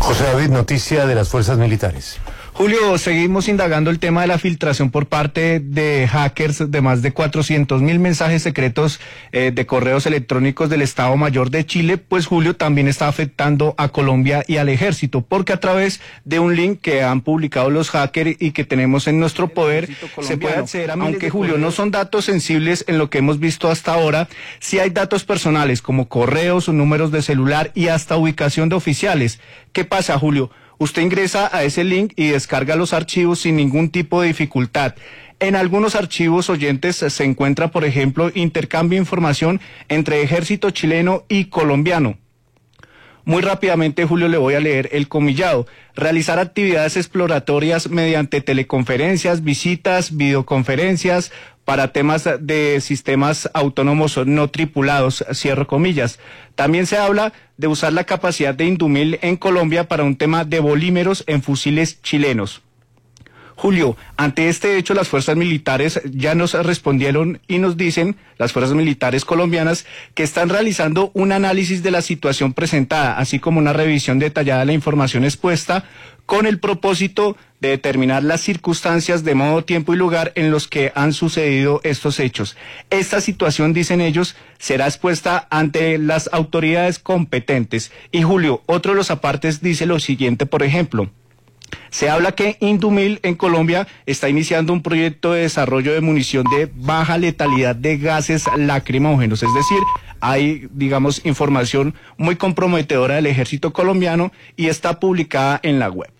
José David, noticia de las fuerzas militares. Julio, seguimos indagando el tema de la filtración por parte de hackers de más de 400.000 mensajes secretos de correos electrónicos del Estado Mayor de Chile, pues Julio también está afectando a Colombia y al ejército, porque a través de un link que han publicado los hackers y que tenemos en nuestro poder, se puede acceder a aunque Julio no son datos sensibles en lo que hemos visto hasta ahora, sí hay datos personales como correos o números de celular y hasta ubicación de oficiales. ¿Qué pasa, Julio? Usted ingresa a ese link y descarga los archivos sin ningún tipo de dificultad. En algunos archivos oyentes se encuentra, por ejemplo, intercambio de información entre ejército chileno y colombiano. Muy rápidamente, Julio, le voy a leer el comillado. Realizar actividades exploratorias mediante teleconferencias, visitas, videoconferencias, para temas de sistemas autónomos no tripulados, cierro comillas. También se habla de usar la capacidad de Indumil en Colombia para un tema de bolímeros en fusiles chilenos. Julio, ante este hecho las fuerzas militares ya nos respondieron y nos dicen, las fuerzas militares colombianas, que están realizando un análisis de la situación presentada, así como una revisión detallada de la información expuesta, con el propósito de determinar las circunstancias de modo, tiempo y lugar en los que han sucedido estos hechos. Esta situación, dicen ellos, será expuesta ante las autoridades competentes. Y Julio, otro de los apartes dice lo siguiente, por ejemplo. Se habla que Indumil en Colombia está iniciando un proyecto de desarrollo de munición de baja letalidad de gases lacrimógenos, es decir, hay, digamos, información muy comprometedora del ejército colombiano y está publicada en la web.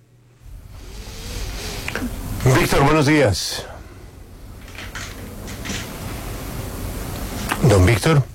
Víctor, buenos días. Don Víctor.